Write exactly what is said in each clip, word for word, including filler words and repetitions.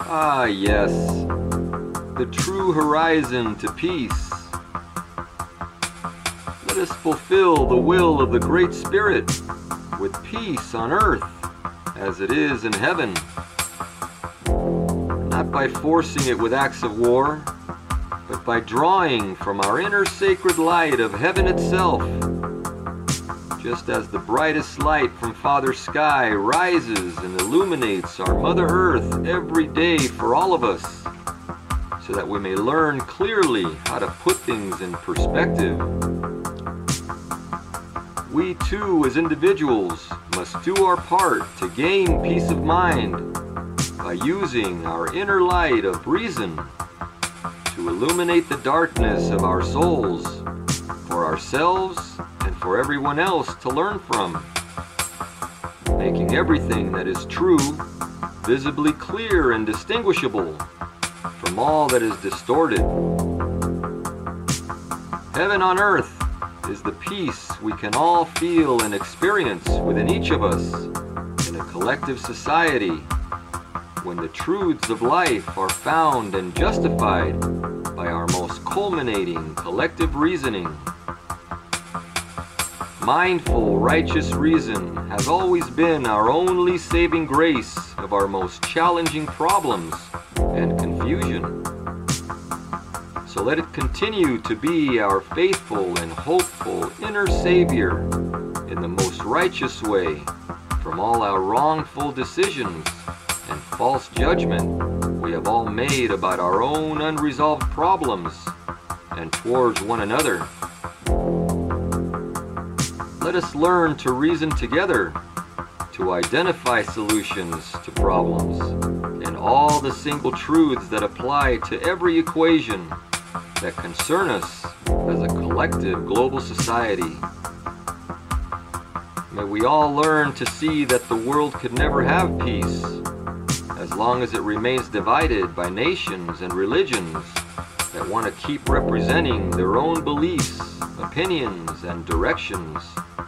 Ah, yes, the true horizon to peace. Let us fulfill the will of the Great Spirit with peace on earth as it is in heaven. Not by forcing it with acts of war, but by drawing from our inner sacred light of heaven itself. Just as the brightest light from Father Sky rises and illuminates our Mother Earth every day for all of us, so that we may learn clearly how to put things in perspective. We too, as individuals, must do our part to gain peace of mind by using our inner light of reason to illuminate the darkness of our souls for ourselves and for everyone else to learn from, making everything that is true visibly clear and distinguishable from all that is distorted. Heaven on earth is the peace we can all feel and experience within each of us in a collective society when the truths of life are found and justified by our most culminating collective reasoning. Mindful, righteous reason has always been our only saving grace of our most challenging problems and confusion. So let it continue to be our faithful and hopeful inner Savior in the most righteous way from all our wrongful decisions and false judgment we have all made about our own unresolved problems and towards one another. Let us learn to reason together to identify solutions to problems and all the single truths that apply to every equation that concern us as a collective global society. May we all learn to see that the world could never have peace as long as it remains divided by nations and religions that want to keep representing their own beliefs, opinions, and directions.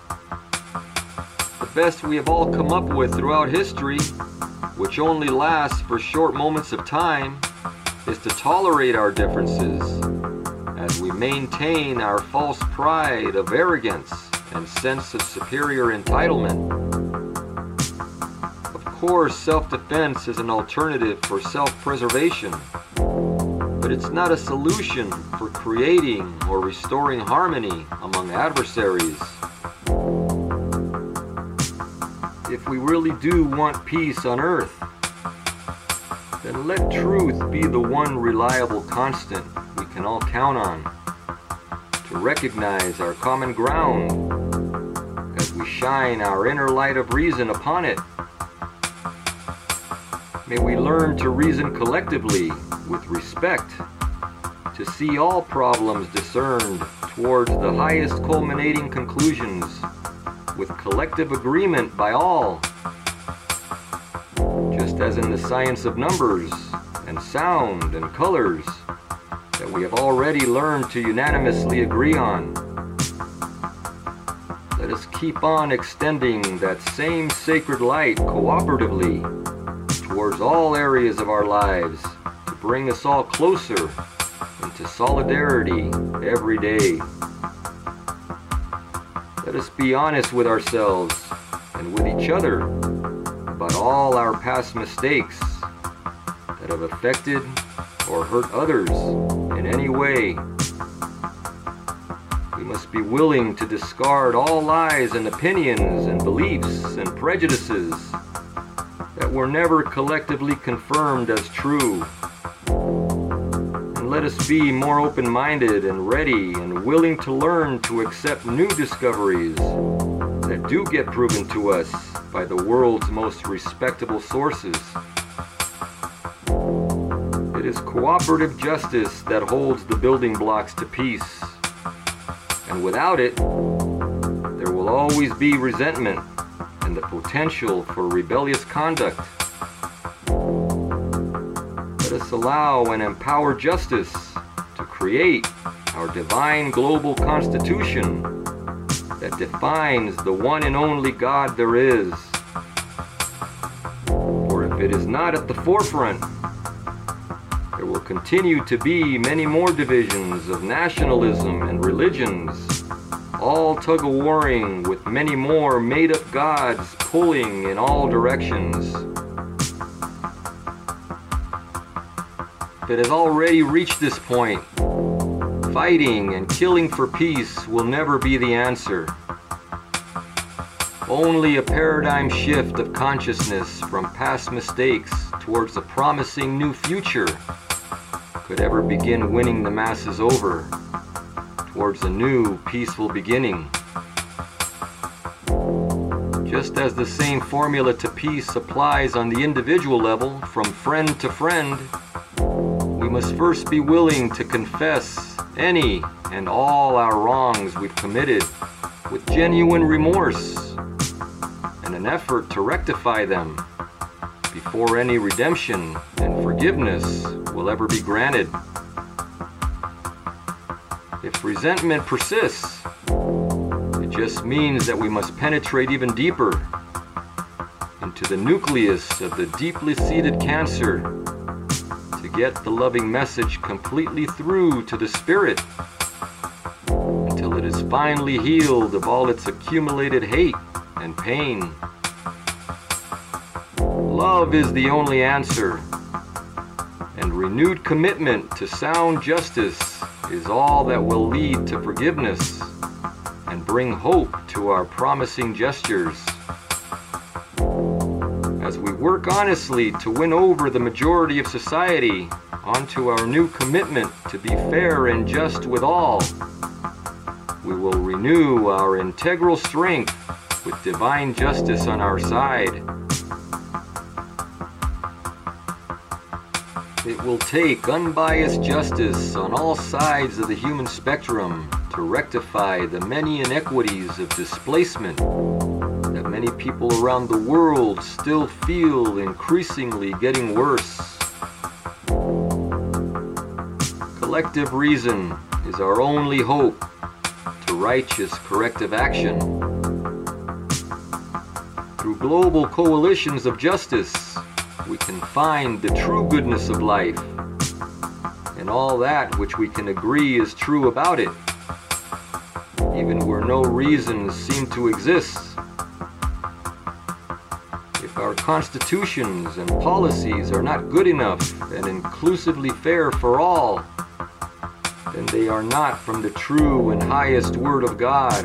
The best we have all come up with throughout history, which only lasts for short moments of time, is to tolerate our differences as we maintain our false pride of arrogance and sense of superior entitlement. Of course, self-defense is an alternative for self-preservation, but it's not a solution for creating or restoring harmony among adversaries. If we really do want peace on earth, then let truth be the one reliable constant we can all count on to recognize our common ground as we shine our inner light of reason upon it. May we learn to reason collectively with respect, to see all problems discerned towards the highest culminating conclusions with collective agreement by all, just as in the science of numbers and sound and colors that we have already learned to unanimously agree on. Let us keep on extending that same sacred light cooperatively towards all areas of our lives to bring us all closer into solidarity every day. Let us be honest with ourselves and with each other about all our past mistakes that have affected or hurt others in any way. We must be willing to discard all lies and opinions and beliefs and prejudices that were never collectively confirmed as true. And let us be more open-minded and ready and willing to learn to accept new discoveries that do get proven to us by the world's most respectable sources. It is cooperative justice that holds the building blocks to peace, and without it, there will always be resentment and the potential for rebellious conduct. Let us allow and empower justice to create our divine global constitution that defines the one and only God there is. For if it is not at the forefront, There will continue to be many more divisions of nationalism and religions, all tug-of-warring with many more made-up gods pulling in all directions. If it has already reached this point, fighting and killing for peace will never be the answer. Only a paradigm shift of consciousness from past mistakes towards a promising new future could ever begin winning the masses over towards a new peaceful beginning. Just as the same formula to peace applies on the individual level from friend to friend, we must first be willing to confess any and all our wrongs we've committed with genuine remorse and an effort to rectify them before any redemption and forgiveness will ever be granted. If resentment persists, it just means that we must penetrate even deeper into the nucleus of the deeply seated cancer to get the loving message completely through to the spirit until it is finally healed of all its accumulated hate and pain. Love is the only answer, and renewed commitment to sound justice is all that will lead to forgiveness and bring hope to our promising gestures. As we work honestly to win over the majority of society onto our new commitment to be fair and just with all, we will renew our integral strength with divine justice on our side. It will take unbiased justice on all sides of the human spectrum to rectify the many inequities of displacement that many people around the world still feel increasingly getting worse. Collective reason is our only hope to righteous corrective action. Through global coalitions of justice, we can find the true goodness of life and all that which we can agree is true about it, even where no reasons seem to exist. If our constitutions and policies are not good enough and inclusively fair for all, then they are not from the true and highest word of God.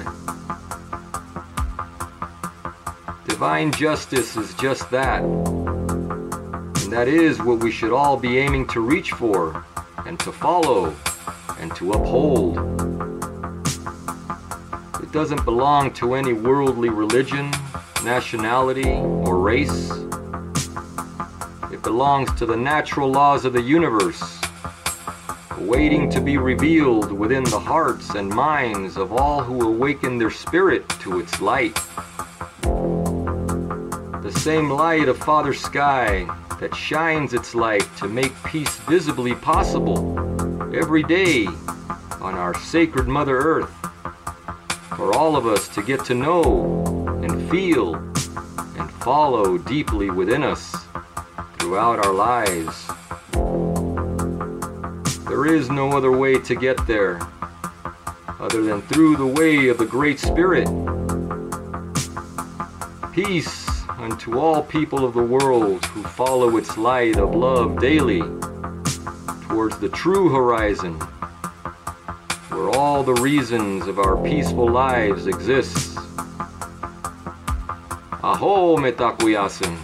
Divine justice is just that. That is what we should all be aiming to reach for, and to follow, and to uphold. It doesn't belong to any worldly religion, nationality, or race. It belongs to the natural laws of the universe, waiting to be revealed within the hearts and minds of all who awaken their spirit to its light. The same light of Father Sky that shines its light to make peace visibly possible every day on our sacred Mother Earth, for all of us to get to know and feel and follow deeply within us throughout our lives. There is no other way to get there other than through the way of the Great Spirit. Peace unto all people of the world who follow its light of love daily towards the true horizon, where all the reasons of our peaceful lives exist. Aho Mitakuyasin.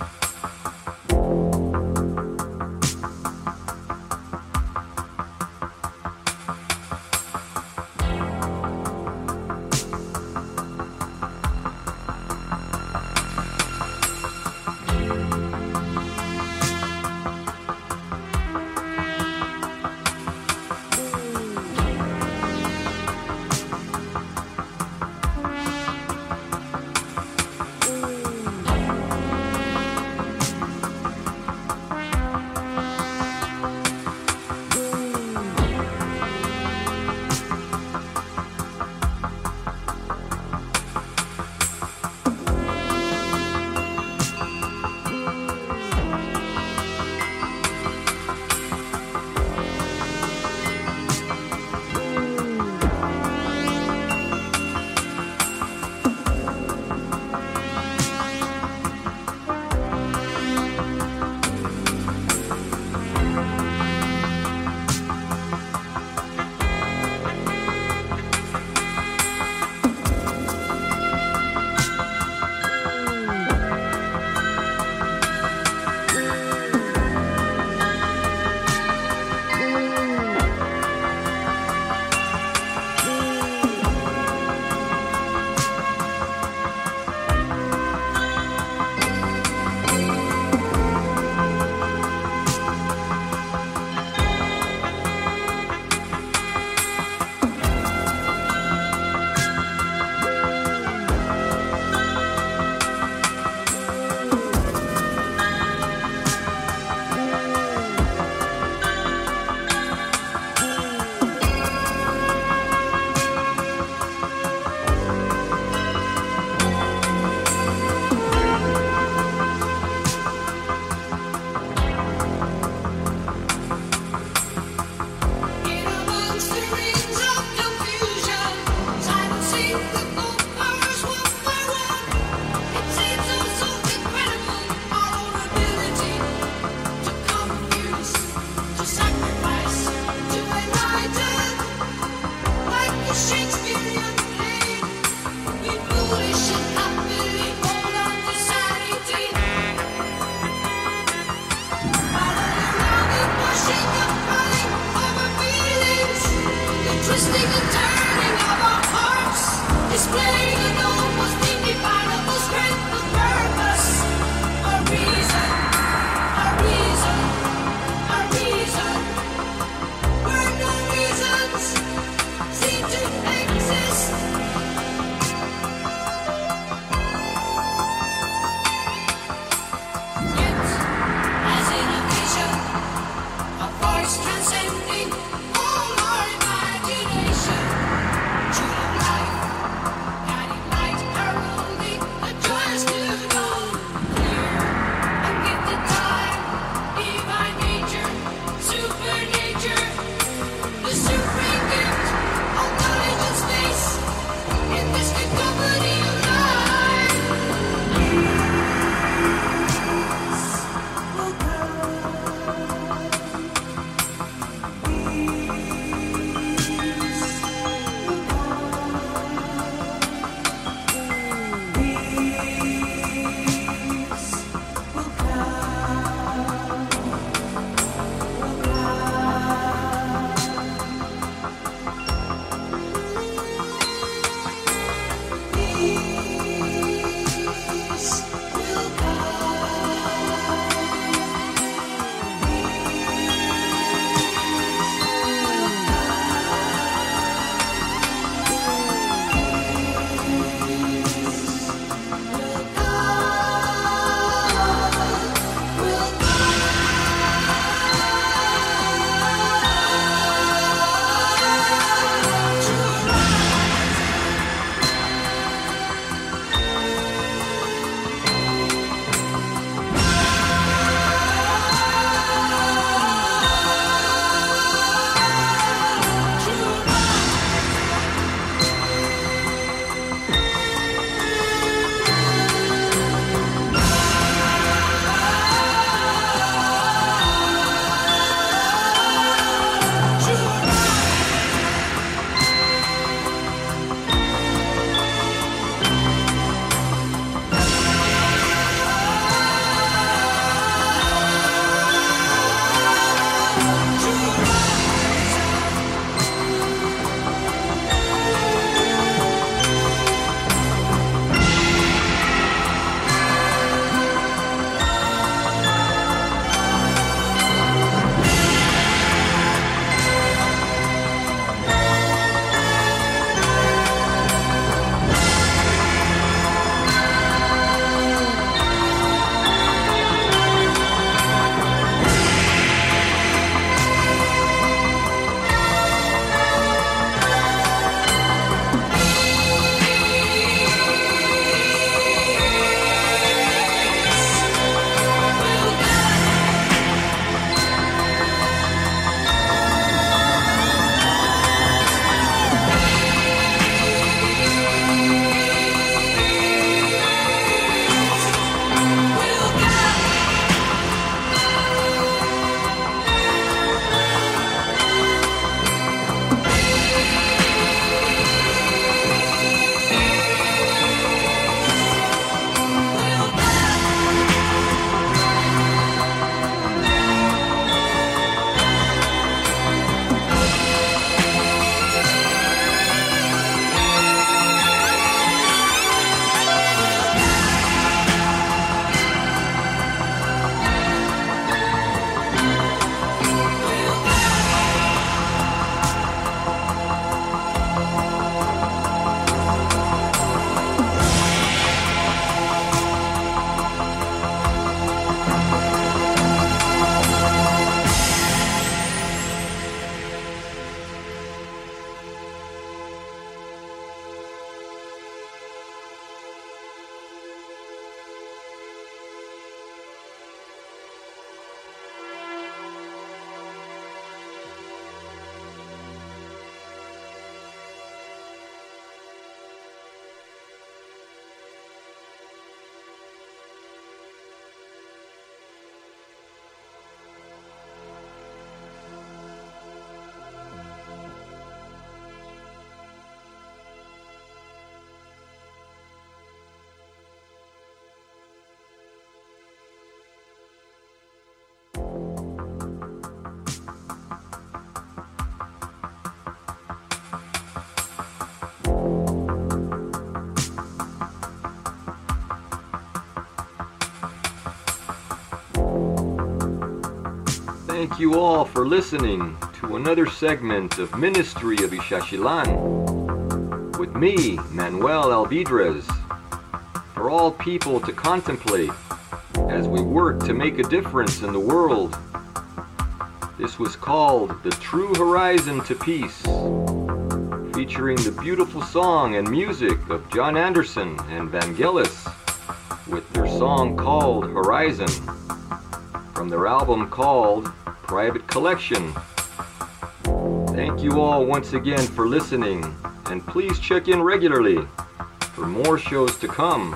Thank you all for listening to another segment of Ministry of Ixaxilan with me, Manuel Alvidrez, for all people to contemplate as we work to make a difference in the world. This was called The True Horizon to Peace, featuring the beautiful song and music of John Anderson and Vangelis with their song called Horizon, from their album called Private Collection. Thank you all once again for listening, and please check in regularly for more shows to come.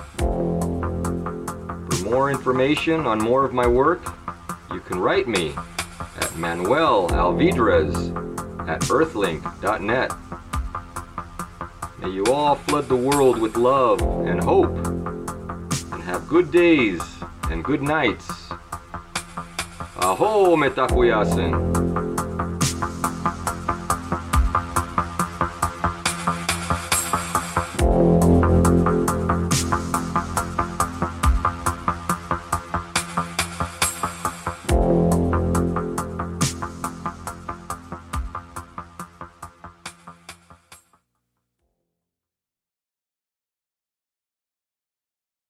For more information on more of my work, you can write me at Manuel Alvidrez at earthlink dot net. May you all flood the world with love and hope, and have good days and good nights. Aho metakuyasin.